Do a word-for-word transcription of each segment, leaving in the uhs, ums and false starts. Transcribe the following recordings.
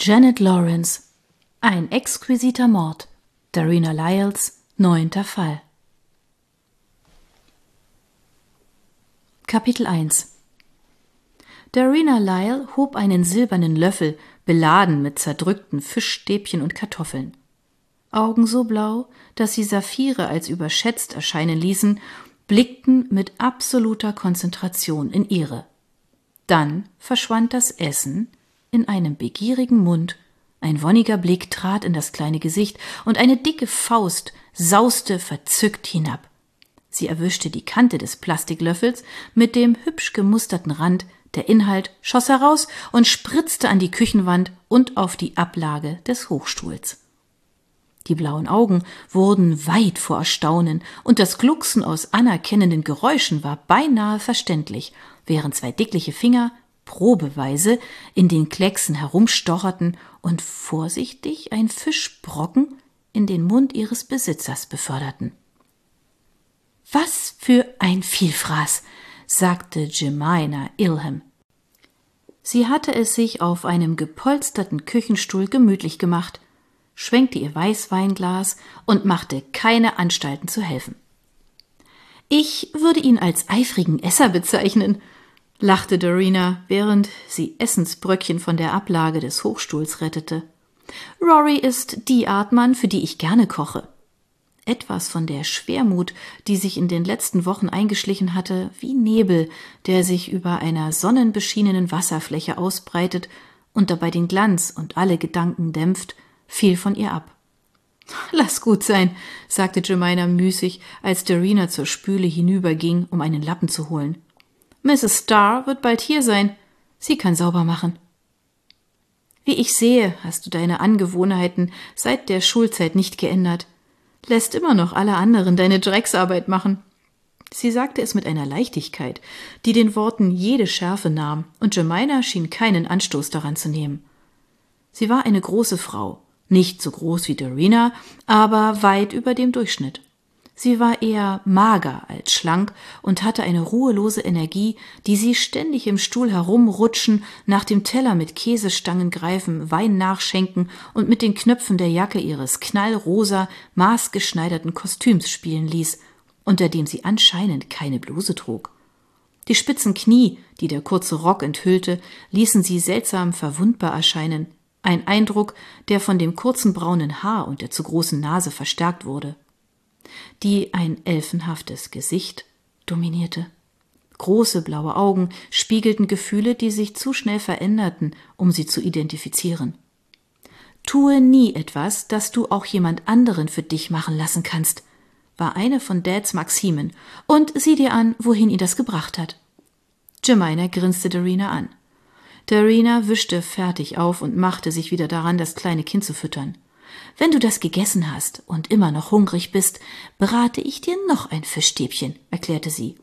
Janet Lawrence. Ein exquisiter Mord. Darina Lyles, neunter Fall. Kapitel eins. Darina Lyle hob einen silbernen Löffel, beladen mit zerdrückten Fischstäbchen und Kartoffeln. Augen so blau, dass sie Saphire als überschätzt erscheinen ließen, blickten mit absoluter Konzentration in ihre. Dann verschwand das Essen in einem begierigen Mund, ein wonniger Blick trat in das kleine Gesicht und eine dicke Faust sauste verzückt hinab. Sie erwischte die Kante des Plastiklöffels mit dem hübsch gemusterten Rand, der Inhalt schoss heraus und spritzte an die Küchenwand und auf die Ablage des Hochstuhls. Die blauen Augen wurden weit vor Erstaunen, und das Glucksen aus anerkennenden Geräuschen war beinahe verständlich, während zwei dickliche Finger probeweise in den Klecksen herumstocherten und vorsichtig ein Fischbrocken in den Mund ihres Besitzers beförderten. »Was für ein Vielfraß«, sagte Jemina Ilham. Sie hatte es sich auf einem gepolsterten Küchenstuhl gemütlich gemacht, schwenkte ihr Weißweinglas und machte keine Anstalten zu helfen. »Ich würde ihn als eifrigen Esser bezeichnen«, lachte Darina, während sie Essensbröckchen von der Ablage des Hochstuhls rettete. »Rory ist die Art Mann, für die ich gerne koche.« Etwas von der Schwermut, die sich in den letzten Wochen eingeschlichen hatte, wie Nebel, der sich über einer sonnenbeschienenen Wasserfläche ausbreitet und dabei den Glanz und alle Gedanken dämpft, fiel von ihr ab. »Lass gut sein«, sagte Jemina müßig, als Darina zur Spüle hinüberging, um einen Lappen zu holen. »Misses Starr wird bald hier sein. Sie kann sauber machen.« »Wie ich sehe, hast du deine Angewohnheiten seit der Schulzeit nicht geändert. Lässt immer noch alle anderen deine Drecksarbeit machen.« Sie sagte es mit einer Leichtigkeit, die den Worten jede Schärfe nahm, und Jemina schien keinen Anstoß daran zu nehmen. Sie war eine große Frau, nicht so groß wie Darina, aber weit über dem Durchschnitt. Sie war eher mager als schlank und hatte eine ruhelose Energie, die sie ständig im Stuhl herumrutschen, nach dem Teller mit Käsestangen greifen, Wein nachschenken und mit den Knöpfen der Jacke ihres knallrosa, maßgeschneiderten Kostüms spielen ließ, unter dem sie anscheinend keine Bluse trug. Die spitzen Knie, die der kurze Rock enthüllte, ließen sie seltsam verwundbar erscheinen, ein Eindruck, der von dem kurzen braunen Haar und der zu großen Nase verstärkt wurde, die ein elfenhaftes Gesicht dominierte. Große blaue Augen spiegelten Gefühle, die sich zu schnell veränderten, um sie zu identifizieren. »Tue nie etwas, das du auch jemand anderen für dich machen lassen kannst«, war eine von Dads Maximen, und sieh dir an, wohin ihn das gebracht hat. Jemina grinste Darina an. Darina wischte fertig auf und machte sich wieder daran, das kleine Kind zu füttern. »Wenn du das gegessen hast und immer noch hungrig bist, brate ich dir noch ein Fischstäbchen«, erklärte sie.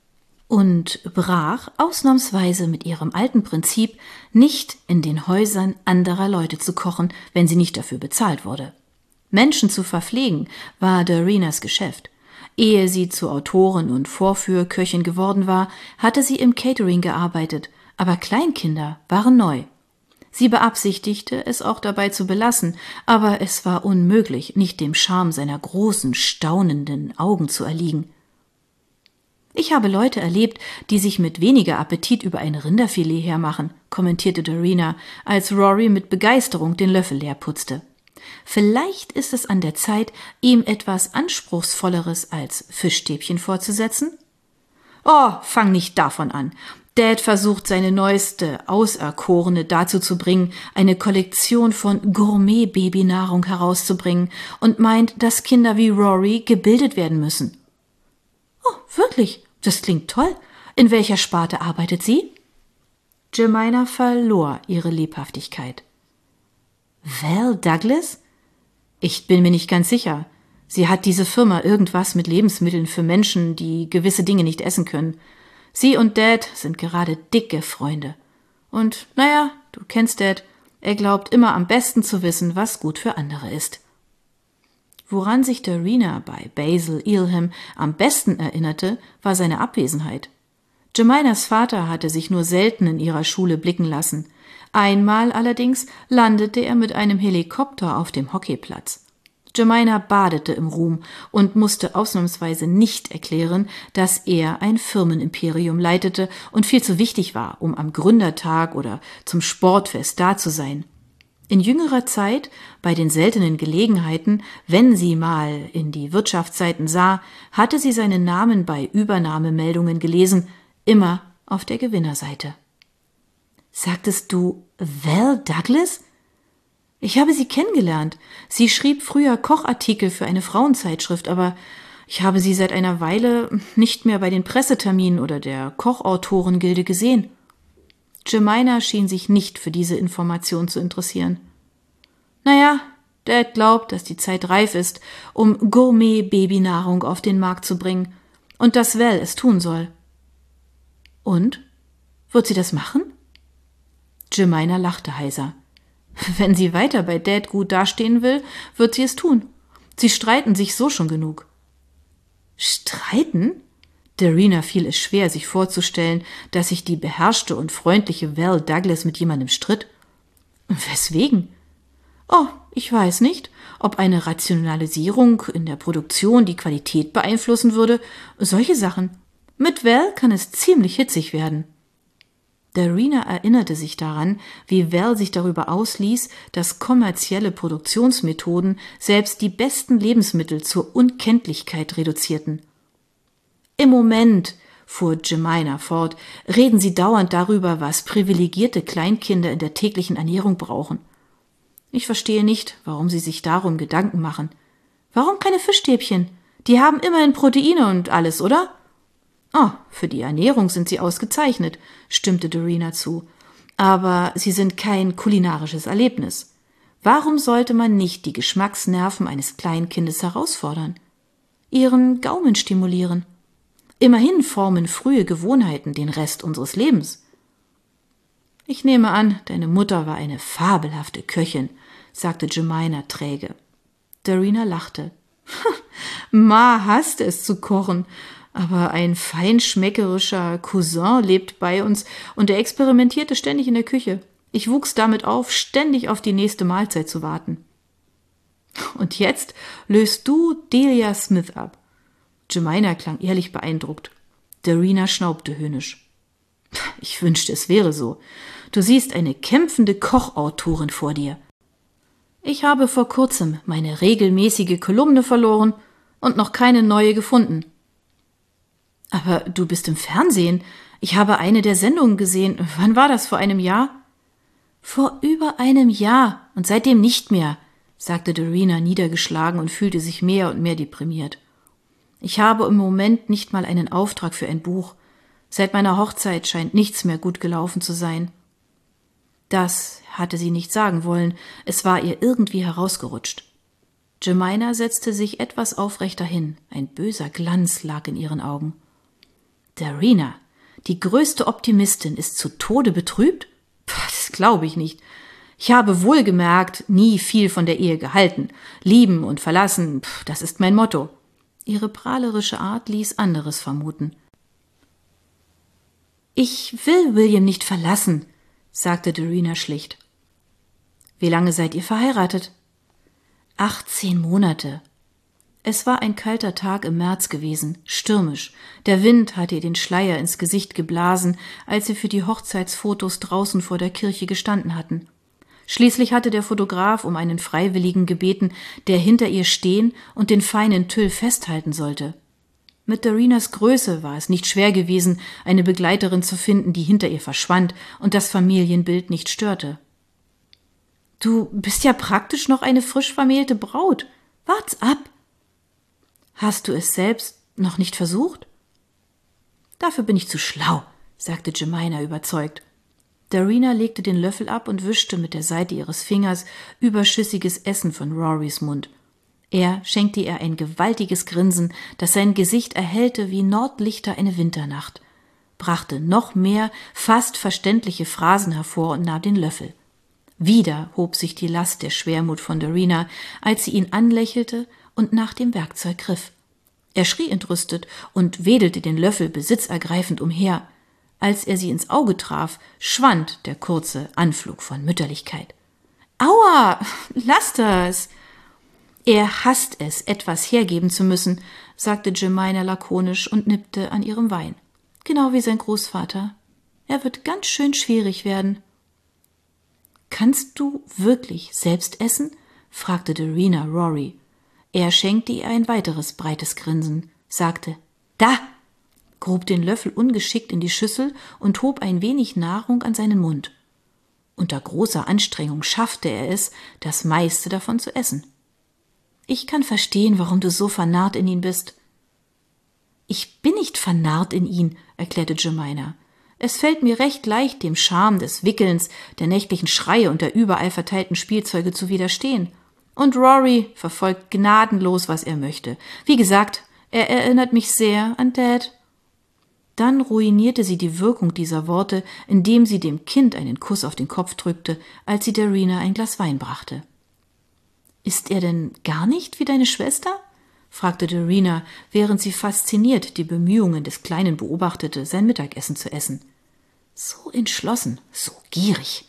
Und brach ausnahmsweise mit ihrem alten Prinzip, nicht in den Häusern anderer Leute zu kochen, wenn sie nicht dafür bezahlt wurde. Menschen zu verpflegen war Darinas Geschäft. Ehe sie zur Autorin und Vorführköchin geworden war, hatte sie im Catering gearbeitet, aber Kleinkinder waren neu. Sie beabsichtigte, es auch dabei zu belassen, aber es war unmöglich, nicht dem Charme seiner großen, staunenden Augen zu erliegen. »Ich habe Leute erlebt, die sich mit weniger Appetit über ein Rinderfilet hermachen«, kommentierte Darina, als Rory mit Begeisterung den Löffel leer putzte. »Vielleicht ist es an der Zeit, ihm etwas Anspruchsvolleres als Fischstäbchen vorzusetzen?« »Oh, fang nicht davon an. Dad versucht, seine neueste Auserkorene dazu zu bringen, eine Kollektion von Gourmet-Babynahrung herauszubringen und meint, dass Kinder wie Rory gebildet werden müssen.« »Oh, wirklich? Das klingt toll. In welcher Sparte arbeitet sie?« Jemina verlor ihre Lebhaftigkeit. »Val Douglas? Ich bin mir nicht ganz sicher. Sie hat diese Firma irgendwas mit Lebensmitteln für Menschen, die gewisse Dinge nicht essen können. Sie und Dad sind gerade dicke Freunde. Und, naja, du kennst Dad, er glaubt immer am besten zu wissen, was gut für andere ist.« Woran sich Darina bei Basil Ilham am besten erinnerte, war seine Abwesenheit. Jeminas Vater hatte sich nur selten in ihrer Schule blicken lassen, Einmal allerdings landete er mit einem Helikopter auf dem Hockeyplatz. Jemina badete im Ruhm und musste ausnahmsweise nicht erklären, dass er ein Firmenimperium leitete und viel zu wichtig war, um am Gründertag oder zum Sportfest da zu sein. In jüngerer Zeit, bei den seltenen Gelegenheiten, wenn sie mal in die Wirtschaftsseiten sah, hatte sie seinen Namen bei Übernahmemeldungen gelesen, immer auf der Gewinnerseite. »Sagtest du Val Douglas?« »Ich habe sie kennengelernt. Sie schrieb früher Kochartikel für eine Frauenzeitschrift, aber ich habe sie seit einer Weile nicht mehr bei den Presseterminen oder der Kochautorengilde gesehen.« Jemina schien sich nicht für diese Information zu interessieren. »Naja, Dad glaubt, dass die Zeit reif ist, um Gourmet-Babynahrung auf den Markt zu bringen und dass Val es tun soll.« »Und? Wird sie das machen?« Jemina lachte heiser. »Wenn sie weiter bei Dad gut dastehen will, wird sie es tun. Sie streiten sich so schon genug.« »Streiten?« Darina fiel es schwer, sich vorzustellen, dass sich die beherrschte und freundliche Val Douglas mit jemandem stritt. »Weswegen?« »Oh, ich weiß nicht, ob eine Rationalisierung in der Produktion die Qualität beeinflussen würde. Solche Sachen. Mit Val kann es ziemlich hitzig werden.« Darina erinnerte sich daran, wie Val sich darüber ausließ, dass kommerzielle Produktionsmethoden selbst die besten Lebensmittel zur Unkenntlichkeit reduzierten. »Im Moment«, fuhr Jemina fort, »reden Sie dauernd darüber, was privilegierte Kleinkinder in der täglichen Ernährung brauchen. Ich verstehe nicht, warum Sie sich darum Gedanken machen. Warum keine Fischstäbchen? Die haben immerhin Proteine und alles, oder?« »Oh, für die Ernährung sind sie ausgezeichnet«, stimmte Darina zu. »Aber sie sind kein kulinarisches Erlebnis. Warum sollte man nicht die Geschmacksnerven eines Kleinkindes herausfordern? Ihren Gaumen stimulieren? Immerhin formen frühe Gewohnheiten den Rest unseres Lebens.« »Ich nehme an, deine Mutter war eine fabelhafte Köchin«, sagte Jemina träge. Darina lachte. »Ma hasste es zu kochen. Aber ein feinschmeckerischer Cousin lebt bei uns und er experimentierte ständig in der Küche. Ich wuchs damit auf, ständig auf die nächste Mahlzeit zu warten.« »Und jetzt löst du Delia Smith ab.« Jemina klang ehrlich beeindruckt. Darina schnaubte höhnisch. »Ich wünschte, es wäre so. Du siehst eine kämpfende Kochautorin vor dir.« »Ich habe vor kurzem meine regelmäßige Kolumne verloren und noch keine neue gefunden.« »Aber du bist im Fernsehen. Ich habe eine der Sendungen gesehen. Wann war das, vor einem Jahr?« »Vor über einem Jahr und seitdem nicht mehr«, sagte Darina niedergeschlagen und fühlte sich mehr und mehr deprimiert. »Ich habe im Moment nicht mal einen Auftrag für ein Buch. Seit meiner Hochzeit scheint nichts mehr gut gelaufen zu sein.« Das hatte sie nicht sagen wollen. Es war ihr irgendwie herausgerutscht. Jemina setzte sich etwas aufrechter hin. Ein böser Glanz lag in ihren Augen. »Darina, die größte Optimistin, ist zu Tode betrübt? Puh, das glaube ich nicht. Ich habe wohlgemerkt nie viel von der Ehe gehalten. Lieben und verlassen, puh, das ist mein Motto.« Ihre prahlerische Art ließ anderes vermuten. »Ich will William nicht verlassen«, sagte Darina schlicht. »Wie lange seid ihr verheiratet?« »achtzehn Monate.« Es war ein kalter Tag im März gewesen, stürmisch. Der Wind hatte ihr den Schleier ins Gesicht geblasen, als sie für die Hochzeitsfotos draußen vor der Kirche gestanden hatten. Schließlich hatte der Fotograf um einen Freiwilligen gebeten, der hinter ihr stehen und den feinen Tüll festhalten sollte. Mit Darinas Größe war es nicht schwer gewesen, eine Begleiterin zu finden, die hinter ihr verschwand und das Familienbild nicht störte. »Du bist ja praktisch noch eine frisch vermählte Braut. Wart's ab!« »Hast du es selbst noch nicht versucht?« »Dafür bin ich zu schlau«, sagte Jemina überzeugt. Darina legte den Löffel ab und wischte mit der Seite ihres Fingers überschüssiges Essen von Rorys Mund. Er schenkte ihr ein gewaltiges Grinsen, das sein Gesicht erhellte wie Nordlichter eine Winternacht, brachte noch mehr fast verständliche Phrasen hervor und nahm den Löffel. Wieder hob sich die Last der Schwermut von Darina, als sie ihn anlächelte und nach dem Werkzeug griff. Er schrie entrüstet und wedelte den Löffel besitzergreifend umher. Als er sie ins Auge traf, schwand der kurze Anflug von Mütterlichkeit. »Aua, lass das!« »Er hasst es, etwas hergeben zu müssen«, sagte Jemima lakonisch und nippte an ihrem Wein. »Genau wie sein Großvater. Er wird ganz schön schwierig werden.« »Kannst du wirklich selbst essen?« fragte Dorina Rory. Er schenkte ihr ein weiteres breites Grinsen, sagte »Da!«, grub den Löffel ungeschickt in die Schüssel und hob ein wenig Nahrung an seinen Mund. Unter großer Anstrengung schaffte er es, das meiste davon zu essen. »Ich kann verstehen, warum du so vernarrt in ihn bist.« »Ich bin nicht vernarrt in ihn«, erklärte Jemima. »Es fällt mir recht leicht, dem Charme des Wickelns, der nächtlichen Schreie und der überall verteilten Spielzeuge zu widerstehen. Und Rory verfolgt gnadenlos, was er möchte. Wie gesagt, er erinnert mich sehr an Dad.« Dann ruinierte sie die Wirkung dieser Worte, indem sie dem Kind einen Kuss auf den Kopf drückte, als sie Dorina ein Glas Wein brachte. »Ist er denn gar nicht wie deine Schwester?« fragte Dorina, während sie fasziniert die Bemühungen des Kleinen beobachtete, sein Mittagessen zu essen. »So entschlossen, so gierig.«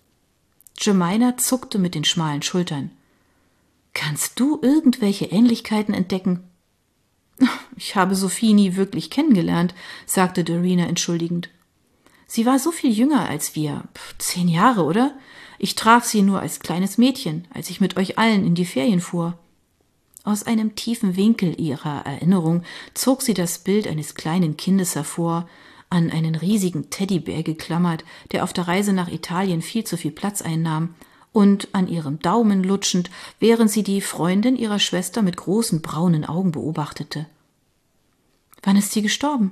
Jemima zuckte mit den schmalen Schultern. »Kannst du irgendwelche Ähnlichkeiten entdecken?« »Ich habe Sophie nie wirklich kennengelernt«, sagte Dorina entschuldigend. »Sie war so viel jünger als wir. Pff, zehn Jahre, oder? Ich traf sie nur als kleines Mädchen, als ich mit euch allen in die Ferien fuhr.« Aus einem tiefen Winkel ihrer Erinnerung zog sie das Bild eines kleinen Kindes hervor, an einen riesigen Teddybär geklammert, der auf der Reise nach Italien viel zu viel Platz einnahm, und an ihrem Daumen lutschend, während sie die Freundin ihrer Schwester mit großen braunen Augen beobachtete. »Wann ist sie gestorben?«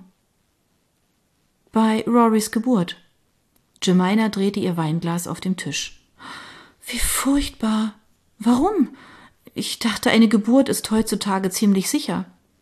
»Bei Rorys Geburt.« Jemima drehte ihr Weinglas auf dem Tisch. »Wie furchtbar! Warum? Ich dachte, eine Geburt ist heutzutage ziemlich sicher.«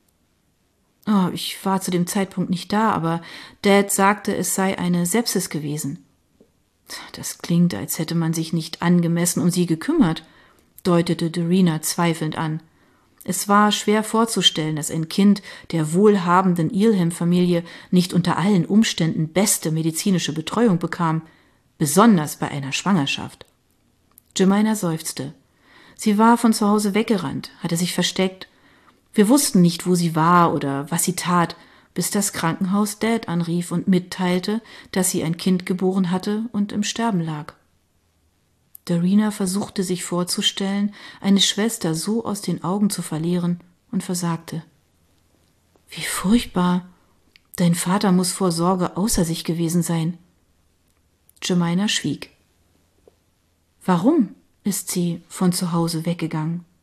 »Oh, ich war zu dem Zeitpunkt nicht da, aber Dad sagte, es sei eine Sepsis gewesen.« »Das klingt, als hätte man sich nicht angemessen um sie gekümmert«, deutete Dorina zweifelnd an. Es war schwer vorzustellen, dass ein Kind der wohlhabenden Ealham-Familie nicht unter allen Umständen beste medizinische Betreuung bekam, besonders bei einer Schwangerschaft. Jemima seufzte. Sie war von zu Hause weggerannt, hatte sich versteckt. Wir wussten nicht, wo sie war oder was sie tat, bis das Krankenhaus Dad anrief und mitteilte, dass sie ein Kind geboren hatte und im Sterben lag. Dorina versuchte sich vorzustellen, eine Schwester so aus den Augen zu verlieren, und versagte. »Wie furchtbar! Dein Vater muss vor Sorge außer sich gewesen sein.« Jemima schwieg. »Warum ist sie von zu Hause weggegangen?«